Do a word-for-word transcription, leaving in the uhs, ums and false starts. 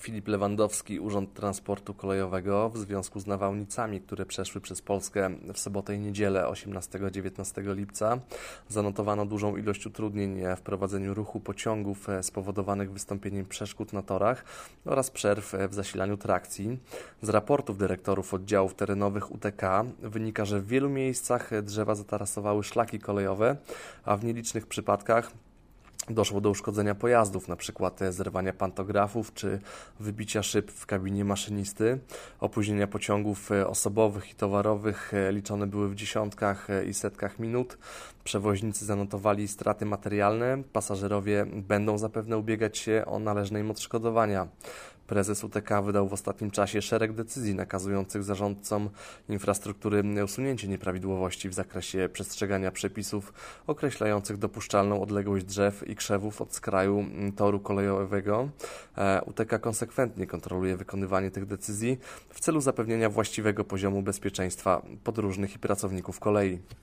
Filip Lewandowski, Urząd Transportu Kolejowego, w związku z nawałnicami, które przeszły przez Polskę w sobotę i niedzielę osiemnastego do dziewiętnastego lipca, zanotowano dużą ilość utrudnień w prowadzeniu ruchu pociągów spowodowanych wystąpieniem przeszkód na torach oraz przerw w zasilaniu trakcji. Z raportów dyrektorów oddziałów terenowych U T K wynika, że w wielu miejscach drzewa zatarasowały szlaki kolejowe, a w nielicznych przypadkach doszło do uszkodzenia pojazdów, np. zerwania pantografów czy wybicia szyb w kabinie maszynisty. Opóźnienia pociągów osobowych i towarowych liczone były w dziesiątkach i setkach minut. Przewoźnicy zanotowali straty materialne. Pasażerowie będą zapewne ubiegać się o należne im odszkodowania. Prezes U T K wydał w ostatnim czasie szereg decyzji nakazujących zarządcom infrastruktury usunięcie nieprawidłowości w zakresie przestrzegania przepisów określających dopuszczalną odległość drzew i krzewów od skraju toru kolejowego. U T K konsekwentnie kontroluje wykonywanie tych decyzji w celu zapewnienia właściwego poziomu bezpieczeństwa podróżnych i pracowników kolei.